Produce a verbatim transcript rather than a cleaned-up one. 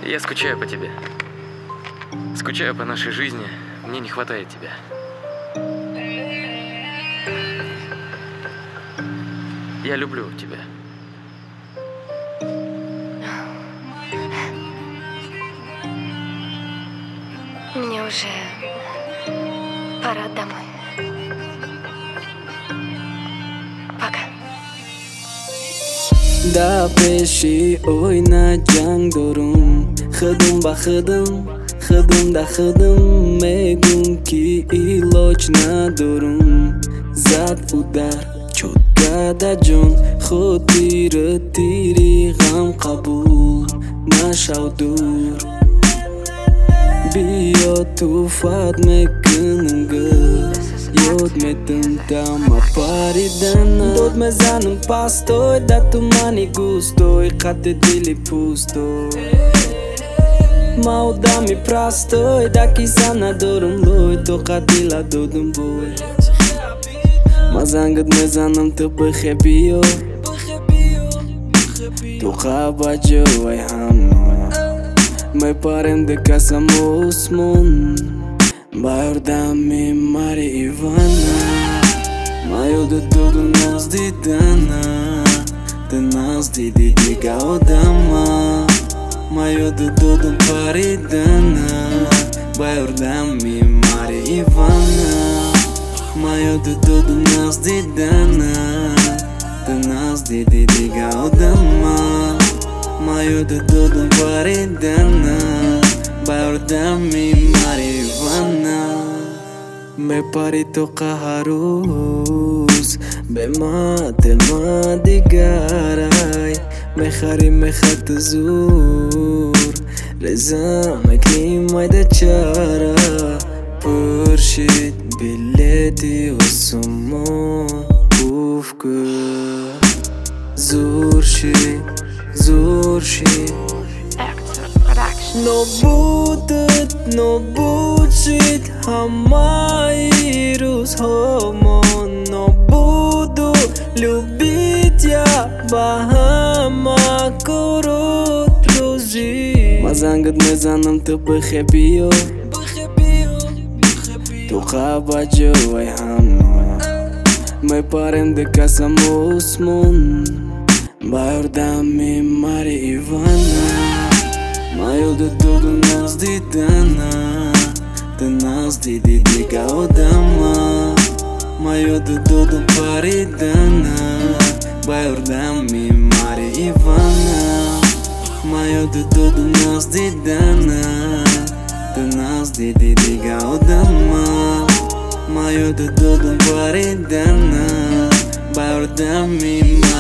Я скучаю по тебе. Скучаю по нашей жизни. Мне не хватает тебя. Я люблю тебя. Мне уже пора домой. Пока. Da peşi oynayacağım durum Xıdım baxıdım, xıdım da xıdım Megun ki ilochna durum Zat udar, chotka da jon Khud tiri tiri gam qabul Nashaw dur Biyo tufat mekununga Yod metum dama paridana Dod mezanim pastoy Da tu mani gustoy Khate dili pustoy Maudami prastoy Da kisana dorum loy To qadila dodum boy Mazangad mezanim tu bkhebiyo Tu qabajo ay hamo Mai parem de casa mosmon Baiordami Mari Ivana Maio de tudo nas de dana De nas de de de gaudama Maio de tudo paridana Baiordami Mari Ivana Maio de tudo nas de dana De nas de de de gaudama Maio de tudo paridana Baiordami Mari Ivana Me parito qaharus Bema tema digaray Me khari me khat zur Reza mekni mayda chara Purshid billeti usumo Ufku Zurshid Zurshid No bullshit, no bullshit Хамайрус хомо No буду любить я Bahama корот дружи Мазангад мезанам ты бхебио Tu qabajo ay hamo Mai parem de casa mosmon Baiordami Mari Ivana Maio de tudo nas de dana De nas de de de gaudama Maio de tudo paridana Baiordami Mari Ivana Maio de tudo nas de dana De nas de de de gaudama Maio de tudo paridana Baiordami